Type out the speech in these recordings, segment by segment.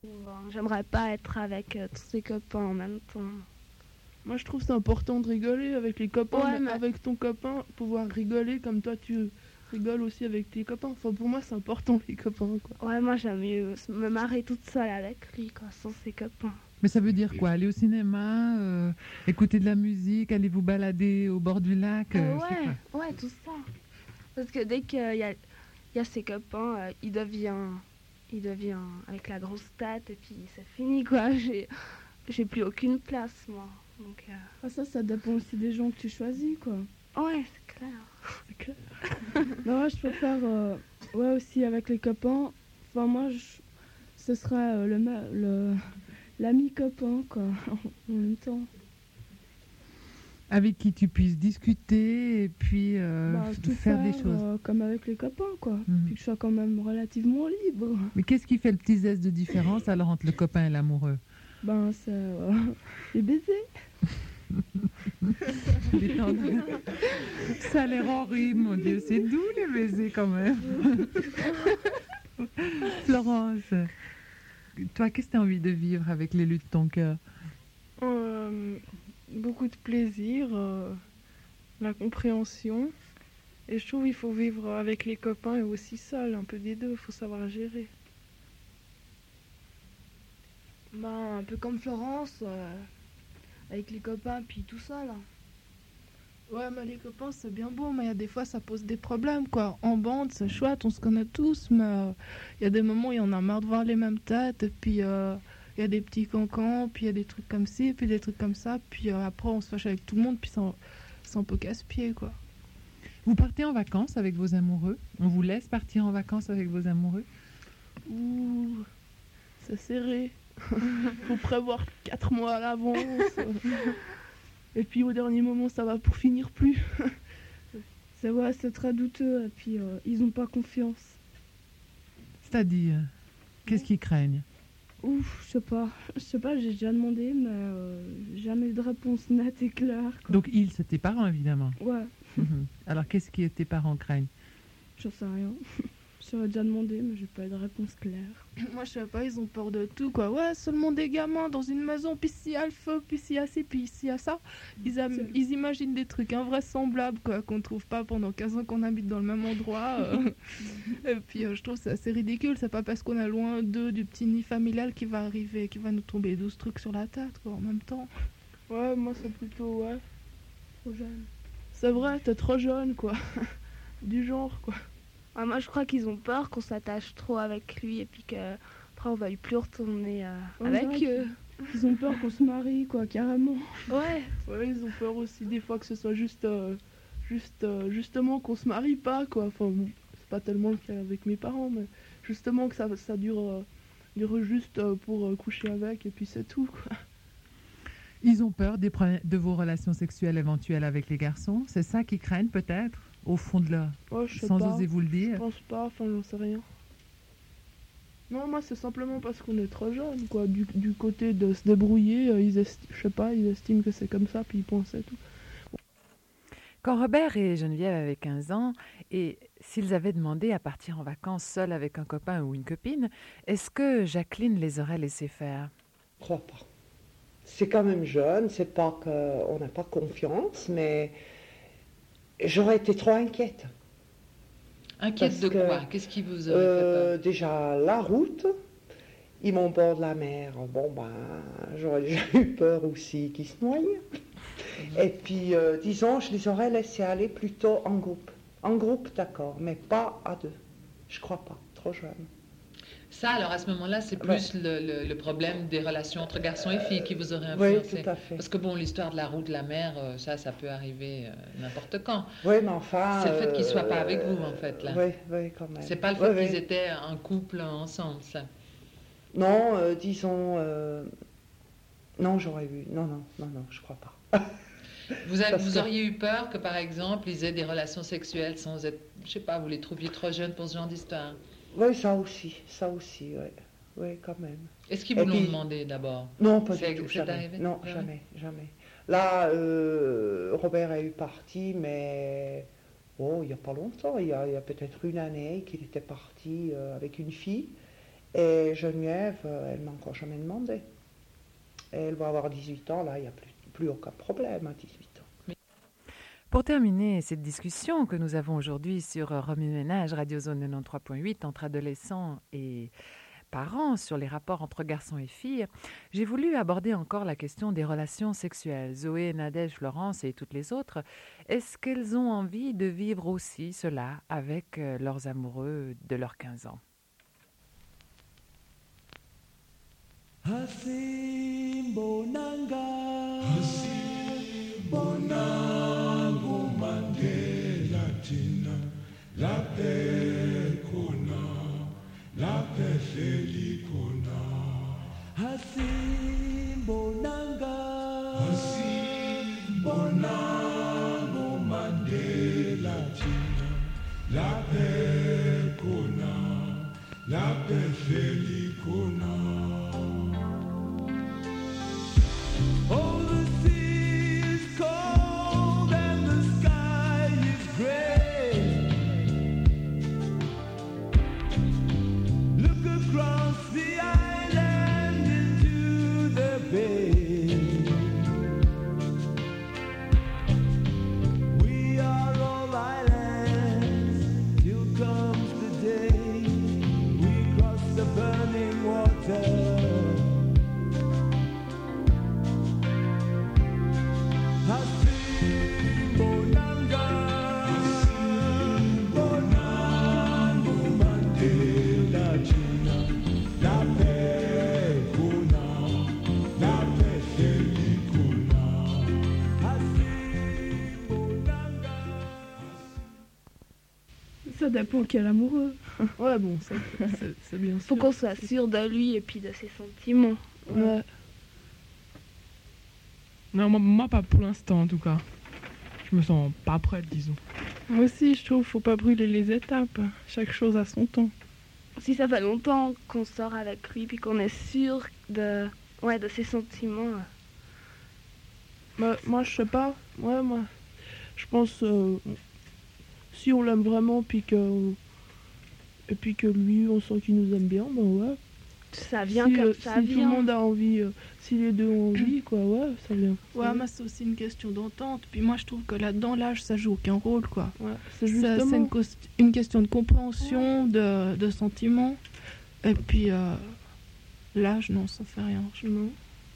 J'aimerais pas être avec tous ses copains en même temps. Moi, je trouve c'est important de rigoler avec les copains, Ouais, mais mais- avec ton copain, pouvoir rigoler comme toi, tu rigoles aussi avec tes copains. Enfin, pour moi, c'est important, les copains, quoi. Ouais, moi j'aime mieux me marrer toute seule avec lui, quoi, sans ses copains. Mais ça veut dire quoi? Aller au cinéma, écouter de la musique, aller vous balader au bord du lac, je sais pas. Ouais, tout ça. Parce que dès qu'il y a ses copains, il devient avec la grosse tête et puis c'est fini, quoi. J'ai plus aucune place, moi. Donc, Ah, ça dépend aussi des gens que tu choisis, quoi. ouais, c'est clair. C'est clair. Non, moi, je préfère, ouais, aussi avec les copains. Enfin, moi, ce serait l'ami copain, quoi, en même temps. Avec qui tu puisses discuter et puis Tout faire des choses. comme avec les copains, quoi. Mhm. Puis que je sois quand même relativement libre. Mais qu'est-ce qui fait le petit zeste de différence alors entre le copain et l'amoureux? C'est les baisers. Détendu. Ça a l'air horrible, mon Dieu. C'est doux les baisers quand même. Florence, toi, qu'est-ce que tu as envie de vivre avec l'élu de ton cœur? Beaucoup de plaisir, la compréhension. Et je trouve qu'il faut vivre avec les copains et aussi seul, un peu des deux, il faut savoir gérer. Un peu comme Florence, avec les copains, puis tout ça, là. Ouais, mais les copains, c'est bien beau, mais il y a des fois, ça pose des problèmes, quoi. En bande, c'est chouette, on se connaît tous, mais il y a des moments où il y en a marre de voir les mêmes têtes, et puis il y a des petits cancans, puis il y a des trucs comme ci, puis des trucs comme ça, puis après, on se fâche avec tout le monde, puis c'est un peu casse-pied, quoi. Vous partez en vacances avec vos amoureux? On vous laisse partir en vacances avec vos amoureux? Ouh, c'est serré. Faut prévoir 4 mois à l'avance. Et puis au dernier moment, ça va pour finir plus. C'est très douteux. Et puis ils ont pas confiance. C'est-à-dire, qu'est-ce qu'ils craignent? Ouf, je sais pas, j'ai déjà demandé, mais jamais eu de réponse nette et claire, quoi. Donc ils, c'est tes parents évidemment. Ouais, Mhm. Alors qu'est-ce que tes parents craignent? j'en sais rien. J'aurais déjà demandé, mais j'ai pas eu de réponse claire. Moi, je sais pas, ils ont peur de tout, quoi. Ouais, seulement des gamins dans une maison, puis s'il y a le feu, puis s'il y a ci, puis s'il y a ça. Ils imaginent des trucs invraisemblables, quoi, qu'on trouve pas pendant 15 ans qu'on habite dans le même endroit. Et puis, je trouve c'est assez ridicule. C'est pas parce qu'on est loin d'eux, du petit nid familial, qui va arriver, qui va nous tomber 12 trucs sur la tête, quoi, en même temps. Ouais, moi, c'est plutôt, ouais, trop jeune. C'est vrai, t'es trop jeune, quoi. Du genre, quoi. Ouais, moi je crois qu'ils ont peur qu'on s'attache trop avec lui et puis qu'après on va plus retourner avec eux. Ils ont peur qu'on se marie, quoi, carrément. Ouais. Ouais, ils ont peur aussi des fois que ce soit justement qu'on se marie pas, quoi. Enfin, bon, c'est pas tellement le cas avec mes parents, mais justement que ça dure juste pour coucher avec et puis c'est tout, quoi. Ils ont peur de vos relations sexuelles éventuelles avec les garçons? C'est ça qu'ils craignent peut-être, au fond de leur... Ouais, je sais sans pas. oser vous le Je dire? pense pas, enfin, j'en sais rien. Non, moi, c'est simplement parce qu'on est trop jeunes, quoi. Du côté de se débrouiller, je sais pas, ils estiment que c'est comme ça, puis ils pensent à tout. Quand Robert et Geneviève avaient 15 ans, et s'ils avaient demandé à partir en vacances seuls avec un copain ou une copine, est-ce que Jacqueline les aurait laissés faire? Je crois pas. C'est quand même jeune, c'est pas qu'on n'a pas confiance, mais j'aurais été trop inquiète. Inquiète Parce de que, quoi? Qu'est-ce qui vous aurait fait peur? Déjà, la route, ils m'ont bord de la mer. Bon, j'aurais déjà eu peur aussi qu'ils se noient. Et puis, disons, je les aurais laissés aller plutôt en groupe. En groupe, d'accord, mais pas à deux. Je crois pas, trop jeune. Ça, alors à ce moment-là, c'est plus le problème des relations entre garçons et filles qui vous aurait Oui, influencé. tout à fait. Parce que bon, l'histoire de la route, de la mer, ça peut arriver n'importe quand. Oui, mais enfin... C'est le fait qu'ils ne soient pas avec vous, en fait, là. Oui, quand même. C'est pas le fait qu'ils étaient un couple ensemble, ça. Non, disons... Non, j'aurais eu... Non, je crois pas. Vous auriez eu peur que, par exemple, ils aient des relations sexuelles sans être... Je sais pas, vous les trouviez trop jeunes pour ce genre d'histoire? Oui, ça aussi, oui. Oui, quand même. Est-ce qu'ils vous l'ont demandé d'abord? Non, pas du tout, C'est jamais. arrivé? Non, jamais. Là, Robert a eu parti, mais il n'y a pas longtemps, il y a peut-être une année qu'il était parti avec une fille. Et Geneviève, elle m'a encore jamais demandé. Et elle va avoir 18 ans, là, il n'y a plus aucun problème à 18 ans. Pour terminer cette discussion que nous avons aujourd'hui sur Remue Ménage, Radio Zone 93.8, entre adolescents et parents, sur les rapports entre garçons et filles, j'ai voulu aborder encore la question des relations sexuelles. Zoé, Nadège, Florence et toutes les autres, est-ce qu'elles ont envie de vivre aussi cela avec leurs amoureux de leurs 15 ans? Ça dépend quel amoureux. Ouais, bon, c'est bien sûr. Faut qu'on soit sûr de lui et puis de ses sentiments. Ouais. Non, moi pas pour l'instant en tout cas. Je me sens pas prête, disons. Moi aussi, je trouve faut pas brûler les étapes. Chaque chose a son temps. Si ça fait longtemps qu'on sort avec lui puis qu'on est sûr de ses sentiments. Moi, je sais pas. Ouais, moi, je pense si on l'aime vraiment puis que lui, on sent qu'il nous aime bien, ben ouais. Ça vient comme ça si vient. Tout le monde a envie, si les deux ont envie, quoi, ouais, ça vient. Ouais, mais c'est aussi une question d'entente. Puis moi, je trouve que là-dedans, l'âge, ça joue aucun rôle, quoi. Ouais, c'est justement... une question de compréhension, de sentiments. Et puis, l'âge, non, ça fait rien. Non.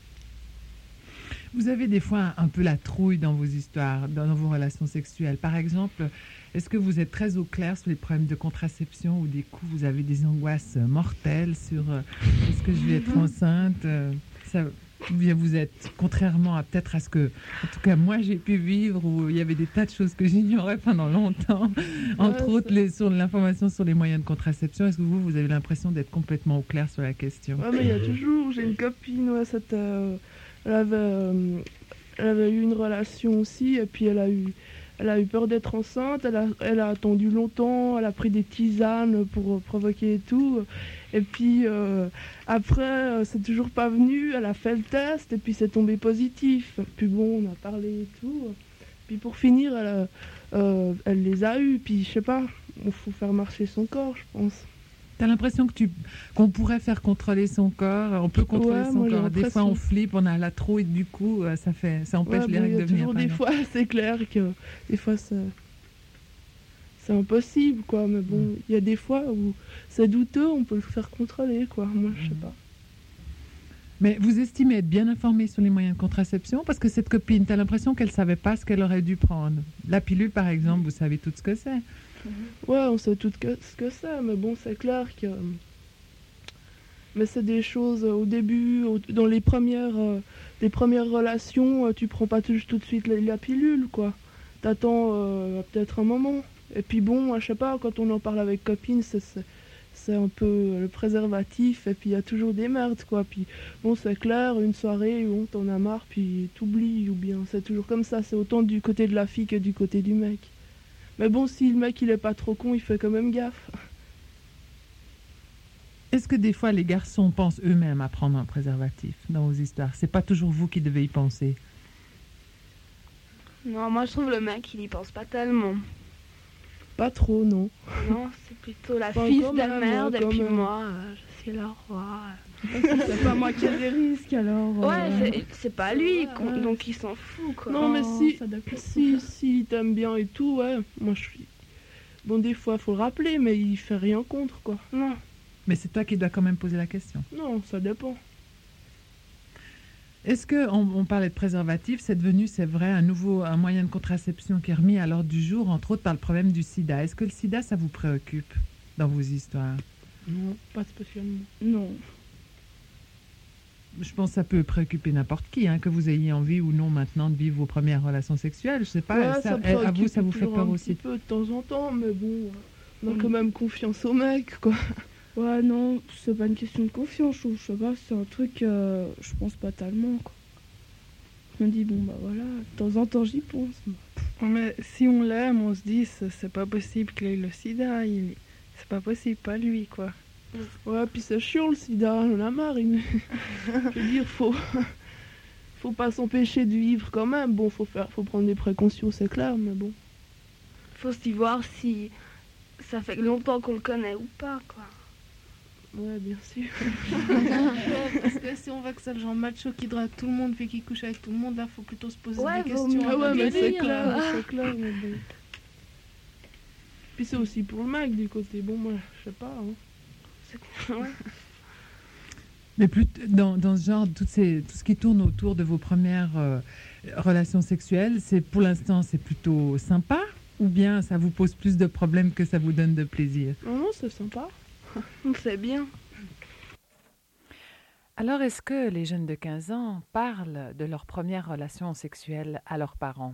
Vous avez des fois un peu la trouille dans vos histoires, dans vos relations sexuelles. Par exemple, est-ce que vous êtes très au clair sur les problèmes de contraception ou des coups, vous avez des angoisses mortelles sur est-ce que je vais être enceinte ou bien vous êtes, contrairement à peut-être à ce que, en tout cas moi j'ai pu vivre, où il y avait des tas de choses que j'ignorais pendant longtemps, entre autres sur l'information sur les moyens de contraception. Est-ce que vous avez l'impression d'être complètement au clair sur la question? Ouais, mais il y a toujours, j'ai une copine, ouais, elle avait eu une relation aussi, et puis elle a eu peur d'être enceinte, elle a attendu longtemps, elle a pris des tisanes pour provoquer et tout. Et puis après, c'est toujours pas venu, elle a fait le test et puis c'est tombé positif. Puis bon, on a parlé et tout. Puis pour finir, elle les a eus. Puis je sais pas, il faut faire marcher son corps, je pense. T'as l'impression qu'on pourrait faire contrôler son corps? On peut contrôler son corps. Des fois, on flippe, on a la trouille, du coup, ça empêche les règles de venir. Des fois, c'est clair que des fois, c'est impossible, quoi. Mais bon, il y a des fois où c'est douteux, on peut le faire contrôler, quoi. Moi, je sais pas. Mais vous estimez être bien informé sur les moyens de contraception? Parce que cette copine, t'as l'impression qu'elle savait pas ce qu'elle aurait dû prendre. La pilule, par exemple, vous savez tout ce que c'est. Ouais, on sait tout ce que c'est, mais bon, c'est clair que... Mais c'est des choses au début, dans les premières relations, tu prends pas tout de suite la pilule, quoi. T'attends peut-être un moment. Et puis bon, moi, je sais pas, quand on en parle avec copines, c'est un peu le préservatif, et puis il y a toujours des merdes, quoi. Puis bon, c'est clair, une soirée où t'en as marre, puis t'oublies, ou bien c'est toujours comme ça, c'est autant du côté de la fille que du côté du mec. Mais bon, si le mec il est pas trop con, il fait quand même gaffe. Est-ce que des fois les garçons pensent eux-mêmes à prendre un préservatif dans vos histoires? C'est pas toujours vous qui devez y penser. Non, moi je trouve le mec il y pense pas tellement. Pas trop, non. Non, c'est plutôt la fille de la merde et puis moi, je c'est le roi. C'est pas moi qui ai des risques alors. Ouais, c'est pas lui, donc il s'en fout quoi. Non, mais si il t'aime bien et tout, ouais, moi je suis. Bon, des fois, faut le rappeler, mais il fait rien contre, quoi. Non. Mais c'est toi qui dois quand même poser la question. Non, ça dépend. Est-ce qu'on parlait de préservatif, c'est devenu, c'est vrai, un moyen de contraception qui est remis à l'ordre du jour, entre autres par le problème du sida. Est-ce que le sida, ça vous préoccupe dans vos histoires? Non, pas spécialement. Non. Je pense que ça peut préoccuper n'importe qui, hein, que vous ayez envie ou non maintenant de vivre vos premières relations sexuelles. Je sais pas, ouais, à vous, ça vous fait peur aussi? Un petit peu de temps en temps, mais bon, on a quand même confiance au mec, quoi. Ouais, non, c'est pas une question de confiance, je sais pas, c'est un truc, je pense pas tellement, quoi. Je me dis, bon, bah voilà, de temps en temps, j'y pense. Mais si on l'aime, on se dit, c'est pas possible qu'il ait le sida, c'est pas possible, pas lui, quoi. Ouais, puis c'est chiant le sida, on a marre. Je veux dire, faut pas s'empêcher de vivre quand même. Bon, faut prendre des précautions, c'est clair, mais bon. Faut aussi voir si ça fait longtemps qu'on le connaît ou pas, quoi. Ouais, bien sûr. Parce que si on voit que c'est le genre macho qui drague tout le monde puis qui couche avec tout le monde, là, faut plutôt se poser des questions. Ah ouais, mais c'est clair, mais bon. Puis c'est aussi pour le mec du côté. Bon, moi, je sais pas. Hein. Ouais. Mais plus dans ce genre, tout ce qui tourne autour de vos premières relations sexuelles, pour l'instant, c'est plutôt sympa, ou bien ça vous pose plus de problèmes que ça vous donne de plaisir? Non, c'est sympa. C'est bien. Alors, est-ce que les jeunes de 15 ans parlent de leur première relation sexuelle à leurs parents?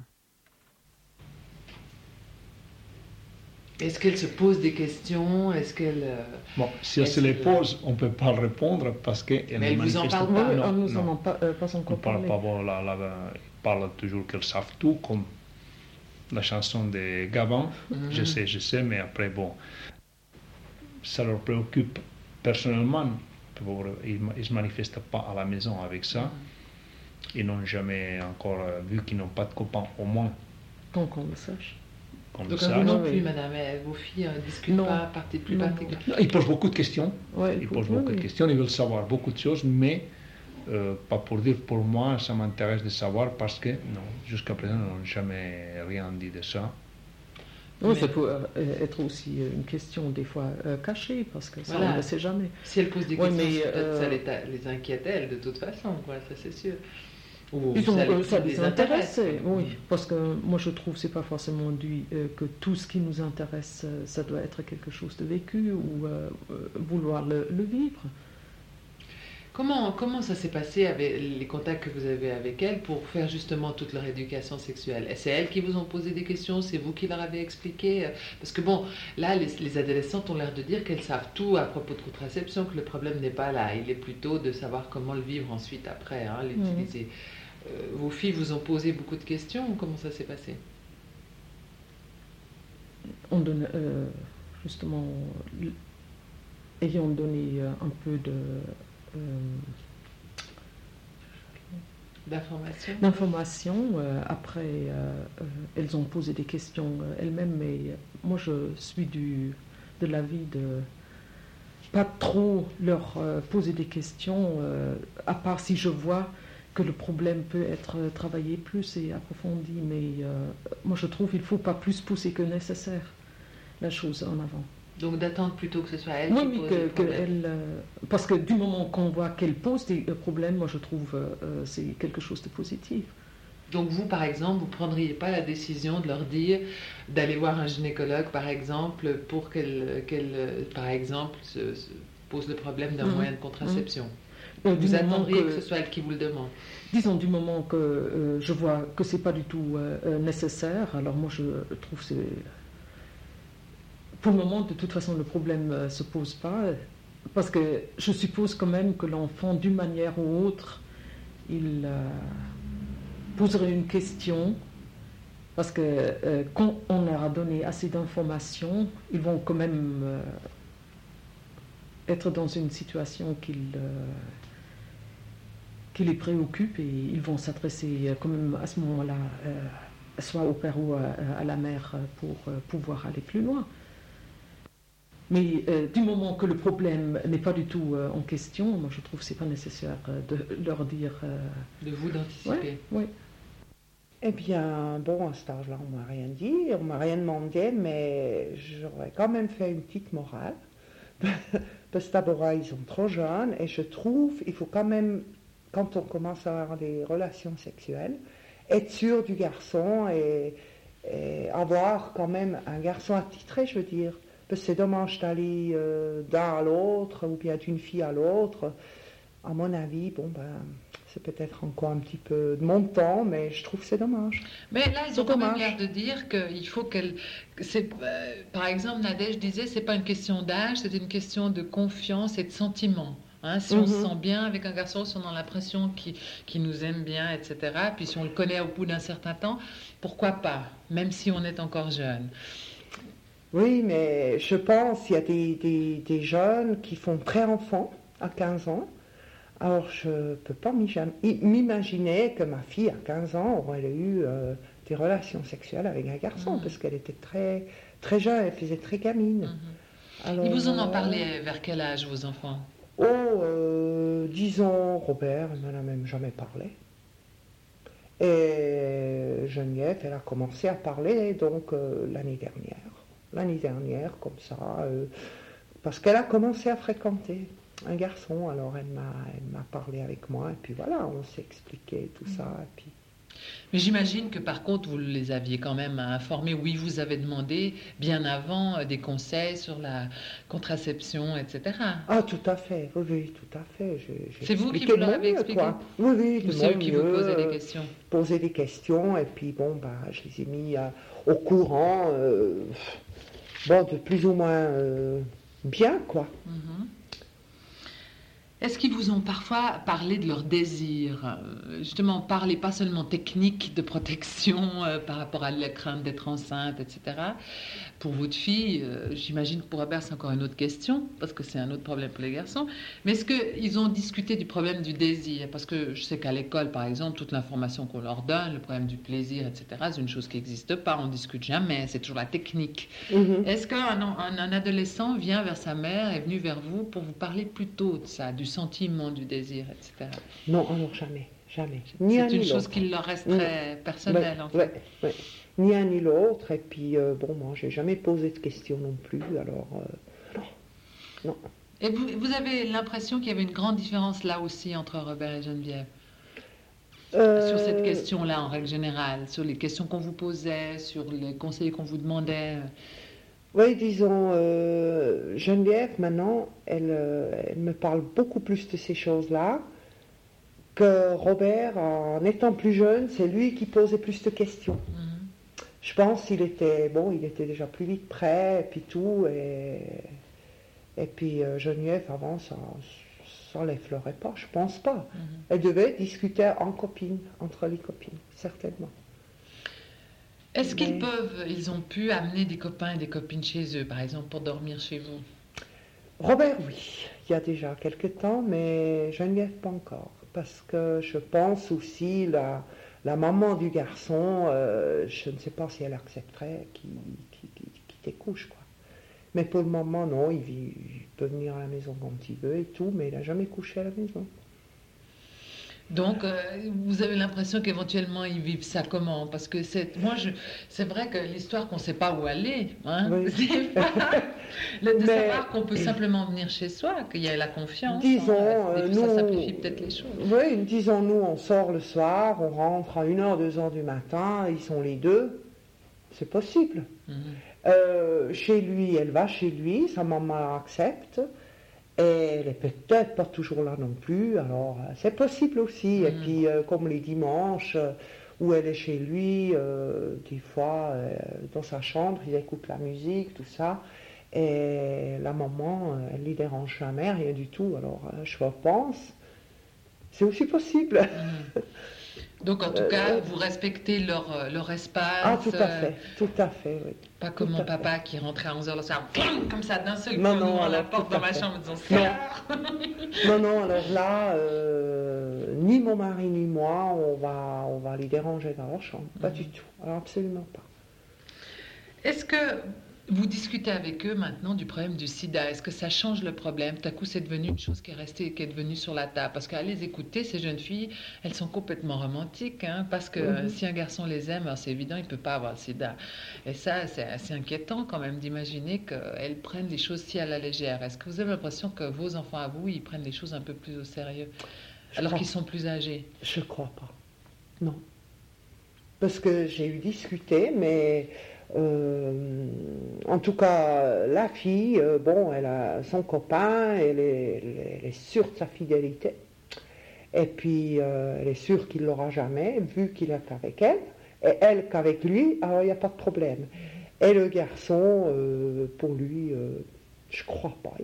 Est-ce qu'elles se posent des questions? Est-ce qu'elles... Bon, si elles se les posent, on ne peut pas répondre parce qu'elles ne manifestent pas. Non, nous n'en avons pas encore parlé. Ils parlent toujours qu'elles savent tout, comme la chanson de Gabin. Je sais, mais après, bon, ça leur préoccupe personnellement. Ils ne se manifestent pas à la maison avec ça. Ils n'ont jamais encore vu qu'ils n'ont pas de copains, au moins. Tant qu'on le sache. Donc vous non plus, madame, vos filles ne discutent pas plus particulièrement. Ils posent beaucoup de questions. Ouais, ils posent beaucoup de questions, ils veulent savoir beaucoup de choses, mais pas pour dire pour moi, ça m'intéresse de savoir parce que non, jusqu'à présent, ils n'ont jamais rien dit de ça. Non, ça peut être aussi une question des fois cachée, parce que ça, on ne le sait jamais. Si elles posent des questions, ça les inquiète, elles, de toute façon, quoi, ça c'est sûr. Ça les intéresse, oui, parce que moi je trouve que ce n'est pas forcément dû que tout ce qui nous intéresse, ça doit être quelque chose de vécu ou vouloir le vivre. Comment ça s'est passé avec les contacts que vous avez avec elles pour faire justement toute leur éducation sexuelle? C'est elles qui vous ont posé des questions? C'est vous qui leur avez expliqué? Parce que bon, là, les adolescentes ont l'air de dire qu'elles savent tout à propos de contraception, que le problème n'est pas là. Il est plutôt de savoir comment le vivre ensuite après, hein, l'utiliser. Vos filles vous ont posé beaucoup de questions? Comment ça s'est passé? On donne, justement, ayant donné un peu d'informations. Après, elles ont posé des questions elles-mêmes, mais moi je suis de l'avis de pas trop leur poser des questions, à part si je vois que le problème peut être travaillé plus et approfondi, mais moi je trouve qu'il ne faut pas plus pousser que nécessaire la chose en avant. Donc d'attendre plutôt que ce soit elle qui pose des problèmes. Parce que du moment qu'on voit qu'elle pose des problèmes, moi je trouve c'est quelque chose de positif. Donc vous, par exemple, vous ne prendriez pas la décision de leur dire d'aller voir un gynécologue, par exemple, pour qu'elle par exemple, se pose le problème d'un moyen de contraception? Vous attendriez que ce soit elle qui vous le demande? Disons, du moment que je vois que ce n'est pas du tout nécessaire, alors moi je trouve que c'est... Pour le moment, de toute façon, le problème ne se pose pas, parce que je suppose quand même que l'enfant, d'une manière ou autre, il poserait une question, parce que quand on leur a donné assez d'informations, ils vont quand même être dans une situation qui les préoccupe, et ils vont s'adresser quand même à ce moment-là, soit au père ou à la mère, pour pouvoir aller plus loin. Mais du moment que le problème n'est pas du tout en question, moi je trouve que ce n'est pas nécessaire de leur dire... De vous d'anticiper. Oui. Eh bien, bon, à cet âge-là, on ne m'a rien dit, on ne m'a rien demandé, mais j'aurais quand même fait une petite morale. Parce que d'abord, ils sont trop jeunes, et je trouve il faut quand même, quand on commence à avoir des relations sexuelles, être sûr du garçon et avoir quand même un garçon attitré, je veux dire. Parce que c'est dommage d'aller d'un à l'autre, ou bien d'une fille à l'autre. À mon avis, bon, ben... c'est peut-être encore un petit peu de mon temps, mais je trouve que c'est dommage. Mais là, ils ont quand même l'air de dire qu'il faut qu'elle... par exemple, Nadège disait, c'est pas une question d'âge, c'est une question de confiance et de sentiment. Hein, si on se sent bien avec un garçon, si on a l'impression qu'il nous aime bien, etc., puis si on le connaît au bout d'un certain temps, pourquoi pas, même si on est encore jeune. Oui, mais je pense qu'il y a des jeunes qui font pré-enfant à 15 ans. Alors, je ne peux pas m'imaginer que ma fille, à 15 ans, aurait eu des relations sexuelles avec un garçon, parce qu'elle était très, très jeune, elle faisait très gamine. Alors, ils vous en ont parlé vers quel âge, vos enfants? Disons, Robert, il m'en a même jamais parlé. Et Geneviève, elle a commencé à parler, donc, l'année dernière. L'année dernière, comme ça, parce qu'elle a commencé à fréquenter un garçon, alors elle m'a parlé avec moi, et puis voilà, on s'est expliqué tout ça, et puis... Mais j'imagine que par contre, vous les aviez quand même informés, oui, vous avez demandé bien avant des conseils sur la contraception, etc. Ah, tout à fait, oui, tout à fait. C'est vous qui vous leur avez expliqué? Quoi. Oui, ou c'est eux qui vous posaient des questions? Poser des questions, et puis bon, bah, je les ai mis au courant, bon, de plus ou moins bien, quoi. Est-ce qu'ils vous ont parfois parlé de leurs désirs? Justement, parler pas seulement technique de protection par rapport à la crainte d'être enceinte, etc. Pour votre fille, j'imagine que pour Robert, c'est encore une autre question, parce que c'est un autre problème pour les garçons. Mais est-ce qu'ils ont discuté du problème du désir? Parce que je sais qu'à l'école, par exemple, toute l'information qu'on leur donne, le problème du plaisir, etc., c'est une chose qui n'existe pas, on ne discute jamais, c'est toujours la technique. Est-ce qu'un adolescent vient vers sa mère, est venu vers vous pour vous parler plutôt de ça, du sentiment du désir, etc. Non, alors jamais. C'est une chose qui leur reste très personnelle, en fait. Ouais. Ni un ni l'autre, et puis bon, moi, j'ai jamais posé de questions non plus, alors non. Et vous avez l'impression qu'il y avait une grande différence là aussi entre Robert et Geneviève sur cette question-là, en règle générale, sur les questions qu'on vous posait, sur les conseils qu'on vous demandait? Oui, disons, Geneviève, maintenant, elle me parle beaucoup plus de ces choses-là que Robert, en étant plus jeune, c'est lui qui posait plus de questions. Je pense qu'il était, il était déjà plus vite prêt, et puis tout, et puis Geneviève, avant, ça l'effleurait pas, je pense pas. Elle devait discuter entre les copines, certainement. Est-ce ils ont pu amener des copains et des copines chez eux, par exemple, pour dormir chez vous? Robert, oui, il y a déjà quelque temps, mais Geneviève pas encore, parce que je pense aussi la maman du garçon, je ne sais pas si elle accepterait qu'il te couche, quoi. Mais pour le moment, non, il peut venir à la maison quand il veut et tout, mais il n'a jamais couché à la maison. Donc, vous avez l'impression qu'éventuellement, ils vivent ça comment? Parce que c'est vrai que l'histoire qu'on ne sait pas où aller, hein, oui. savoir qu'on peut simplement venir chez soi, qu'il y a la confiance, disons, ça simplifie peut-être les choses. Oui, disons, nous, on sort le soir, on rentre à 1h, 2h du matin, ils sont les deux, c'est possible. Chez lui, elle va chez lui, sa maman accepte. Et elle n'est peut-être pas toujours là non plus, alors c'est possible aussi. Et puis, comme les dimanches où elle est chez lui, des fois, dans sa chambre, il écoute la musique, tout ça. Et la maman, elle ne les dérange jamais, rien du tout. Alors, je pense, c'est aussi possible. Donc, en tout cas, vous respectez leur espace. Ah, tout à fait, oui. Pas comme mon papa qui rentrait à 11h le soir, comme ça, d'un seul coup, non, à la porte dans ma chambre, en disant non, alors là, ni mon mari ni moi, on va les déranger dans leur chambre. Pas du tout. Alors, absolument pas. Est-ce que Vous discutez avec eux maintenant du problème du sida. Est-ce que ça change le problème? Tout à coup, c'est devenu une chose qui est devenue sur la table. Parce qu'à les écouter, ces jeunes filles, elles sont complètement romantiques. Hein, parce que si un garçon les aime, alors c'est évident, il ne peut pas avoir le sida. Et ça, c'est assez inquiétant quand même d'imaginer qu'elles prennent les choses si à la légère. Est-ce que vous avez l'impression que vos enfants à vous, ils prennent les choses un peu plus au sérieux alors qu'ils sont plus âgés? Je ne crois pas. Non. Parce que j'ai eu discuté, mais... en tout cas, la fille, elle a son copain, elle est sûre de sa fidélité. Et puis, elle est sûre qu'il ne l'aura jamais, vu qu'il est avec elle. Et elle qu'avec lui, alors il n'y a pas de problème. Et le garçon, pour lui, je ne crois pas.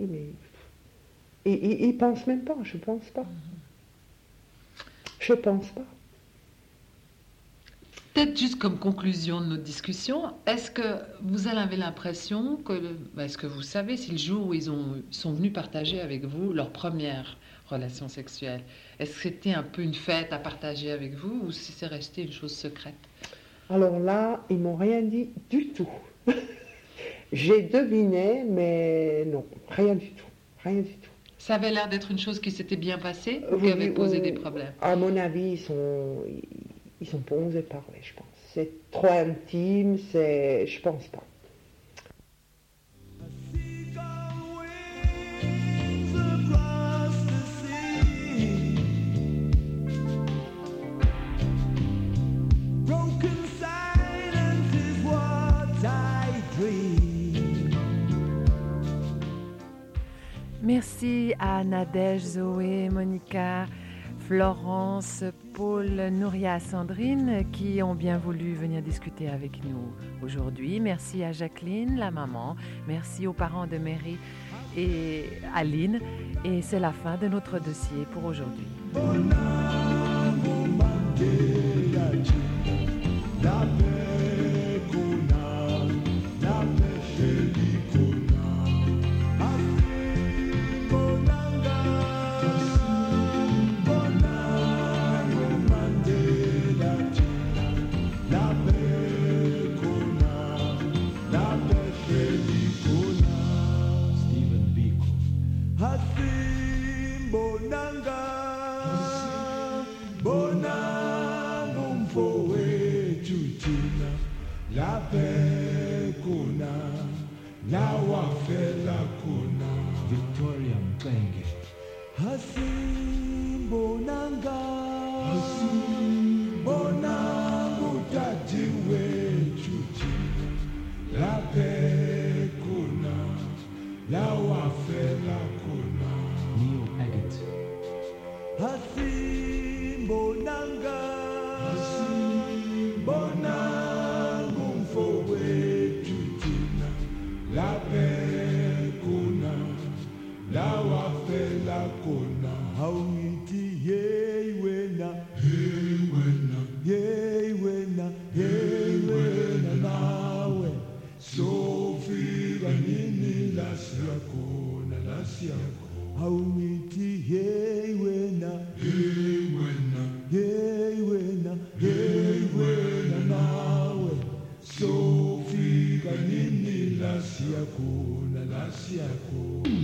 Il pense même pas, je ne pense pas. Je ne pense pas. Peut-être juste comme conclusion de notre discussion, est-ce que vous avez l'impression que, est-ce que vous savez si le jour où ils sont venus partager avec vous leur première relation sexuelle, est-ce que c'était un peu une fête à partager avec vous ou si c'est resté une chose secrète? Alors là, ils m'ont rien dit du tout. J'ai deviné, mais non, rien du tout, rien du tout. Ça avait l'air d'être une chose qui s'était bien passée ou qui avait posé des problèmes? À mon avis, ils sont pas osés parler, je pense. C'est trop intime, je pense pas. Merci à Nadège, Zoé, Monica, Florence, Paul, Nouria, Sandrine qui ont bien voulu venir discuter avec nous aujourd'hui. Merci à Jacqueline, la maman. Merci aux parents de Mary et Aline. Et c'est la fin de notre dossier pour aujourd'hui. Victoria Mplenge. Hasimbonanga, hasimbonanga utati wetu tina, lape kuna, lawafela kuna. Neil Agate. Hasimbonanga, hasimbonanga umfo wetu tina, lape kuna, lawafela kuna. Hauiti hey wena, hey wena, hey wena, hey wena nawe. Sofika nini lasia kuna, lasia kuna. Hauiti hey wena, hey wena, hey wena, hey wena nawe. Sofika nini lasia kuna, lasia kuna.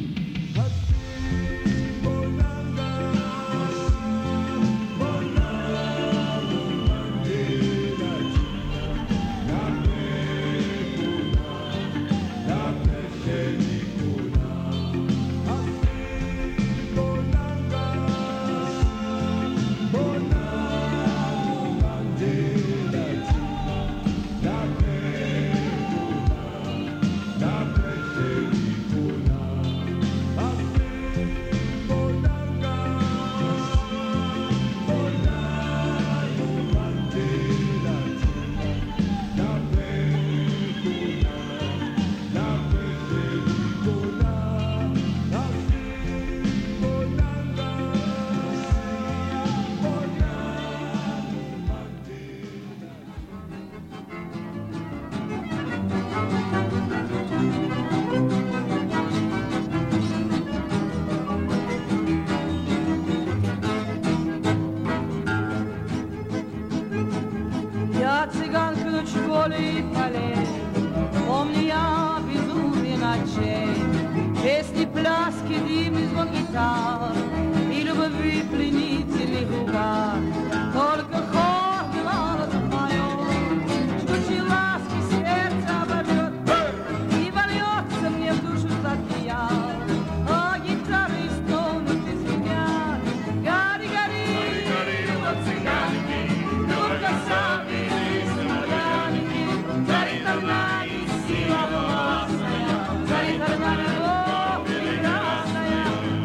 Ja cygankę do czwoli palę, o mnie ja azzurri in accenti, questi plaschi di звон гитар, и любви пленительный угар, только хор белого запоет, жгучей ласки сердце обожжет, и вольется мне в душу сладкий яд, а гитары стонут и звенят, гори, гори, вот цыганки, только сами смоляники, царит одна и сила властная, царит одна любовь прекрасная.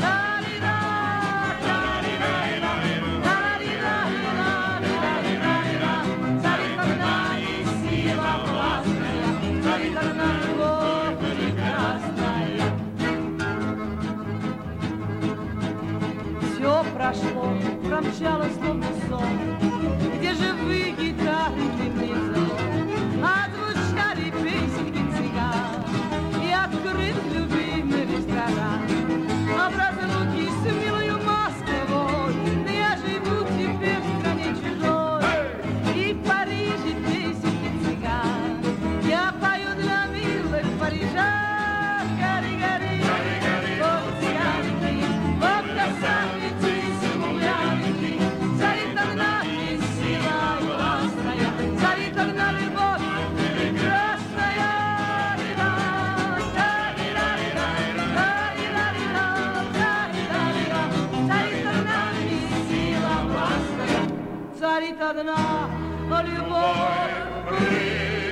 Все прошло, промчалось словно сон, где живые гитары длинный зон, отзвучали песенки цыган, и открыт любимый ресторан. Об разлуке с милою Москвой, я живу теперь в стране чужой, и в Париже песенки цыган, я пою для милых парижан. Гори, гори, вот цыганки, вот красавицы смуглянки, царит одна и сила властная, царит одна любовь прекрасная. Царит одна любовь прекрасная.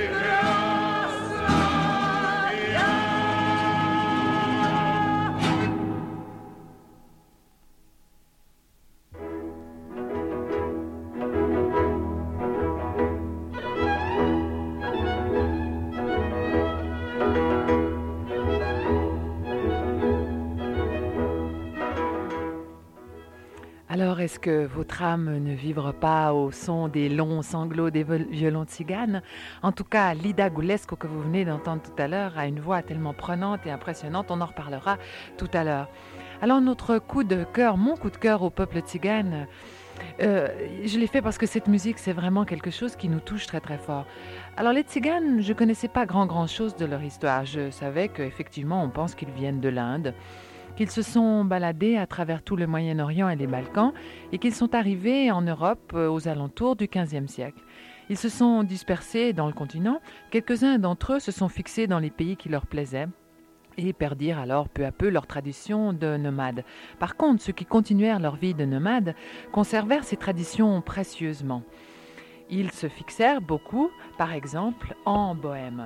Alors, est-ce que votre âme ne vibre pas au son des longs sanglots des violons tziganes? En tout cas, Lida Gulescu, que vous venez d'entendre tout à l'heure, a une voix tellement prenante et impressionnante, on en reparlera tout à l'heure. Alors, notre coup de cœur, mon coup de cœur au peuple tzigane, je l'ai fait parce que cette musique, c'est vraiment quelque chose qui nous touche très très fort. Alors, les tziganes, je ne connaissais pas grand-chose de leur histoire. Je savais qu'effectivement, on pense qu'ils viennent de l'Inde, qu'ils se sont baladés à travers tout le Moyen-Orient et les Balkans et qu'ils sont arrivés en Europe aux alentours du XVe siècle. Ils se sont dispersés dans le continent, quelques-uns d'entre eux se sont fixés dans les pays qui leur plaisaient et perdirent alors peu à peu leur tradition de nomades. Par contre, ceux qui continuèrent leur vie de nomades conservèrent ces traditions précieusement. Ils se fixèrent beaucoup, par exemple, en Bohême.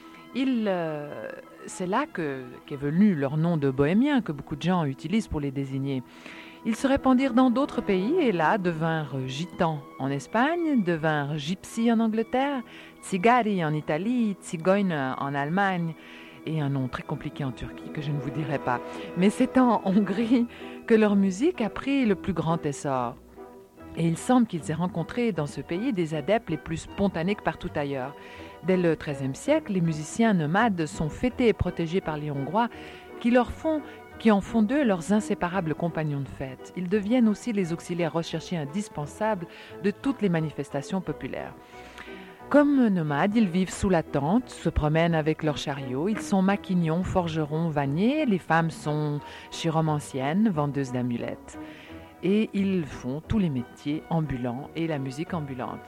C'est là qu'est venu leur nom de bohémien que beaucoup de gens utilisent pour les désigner. Ils se répandirent dans d'autres pays et là devinrent gitans en Espagne, devinrent gypsies en Angleterre, tsigari en Italie, tsigogne en Allemagne et un nom très compliqué en Turquie que je ne vous dirai pas. Mais c'est en Hongrie que leur musique a pris le plus grand essor. Et il semble qu'ils aient rencontré dans ce pays des adeptes les plus spontanés que partout ailleurs. Dès le XIIIe siècle, les musiciens nomades sont fêtés et protégés par les Hongrois qui en font d'eux leurs inséparables compagnons de fête. Ils deviennent aussi les auxiliaires recherchés indispensables de toutes les manifestations populaires. Comme nomades, ils vivent sous la tente, se promènent avec leurs chariots, ils sont maquignons, forgerons, vanniers, les femmes sont chiromanciennes, vendeuses d'amulettes. Et ils font tous les métiers ambulants et la musique ambulante.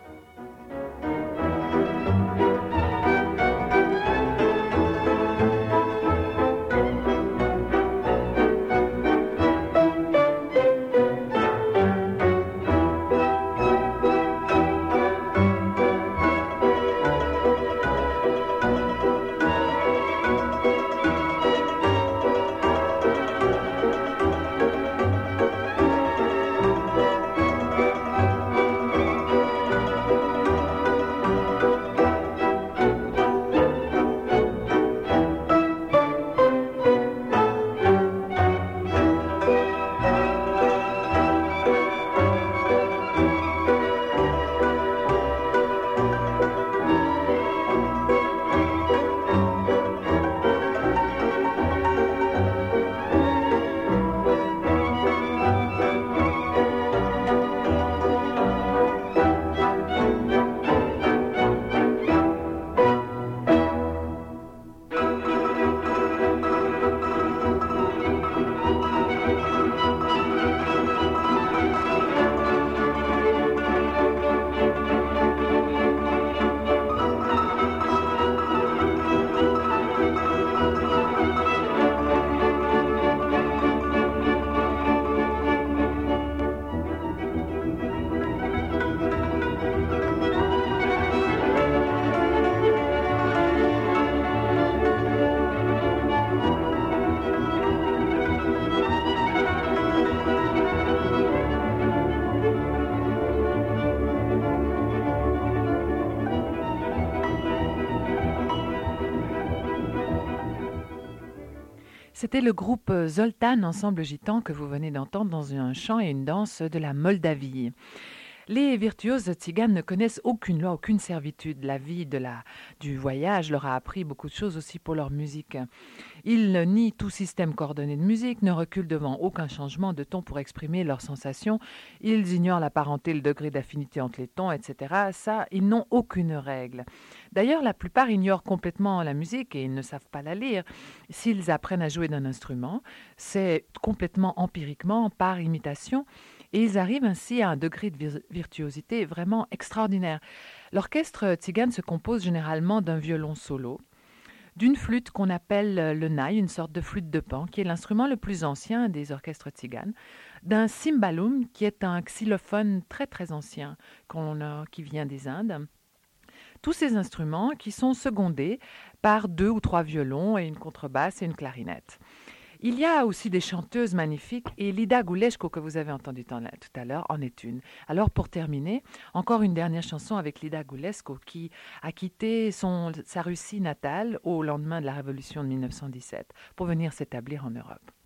C'était le groupe Zoltan, ensemble gitan, que vous venez d'entendre dans un chant et une danse de la Moldavie. Les virtuoses tziganes ne connaissent aucune loi, aucune servitude. La vie du voyage leur a appris beaucoup de choses aussi pour leur musique. Ils nient tout système coordonné de musique, ne reculent devant aucun changement de ton pour exprimer leurs sensations. Ils ignorent la parenté, le degré d'affinité entre les tons, etc. Ça, ils n'ont aucune règle. D'ailleurs, la plupart ignorent complètement la musique et ils ne savent pas la lire. S'ils apprennent à jouer d'un instrument, c'est complètement empiriquement, par imitation. Et ils arrivent ainsi à un degré de virtuosité vraiment extraordinaire. L'orchestre tzigane se compose généralement d'un violon solo, d'une flûte qu'on appelle le nai, une sorte de flûte de pan, qui est l'instrument le plus ancien des orchestres tziganes, d'un cymbalum, qui est un xylophone très très ancien qui vient des Indes. Tous ces instruments qui sont secondés par 2 ou 3 violons et une contrebasse et une clarinette. Il y a aussi des chanteuses magnifiques et Lida Guleshko que vous avez entendu tout à l'heure en est une. Alors pour terminer, encore une dernière chanson avec Lida Guleshko qui a quitté sa Russie natale au lendemain de la révolution de 1917 pour venir s'établir en Europe.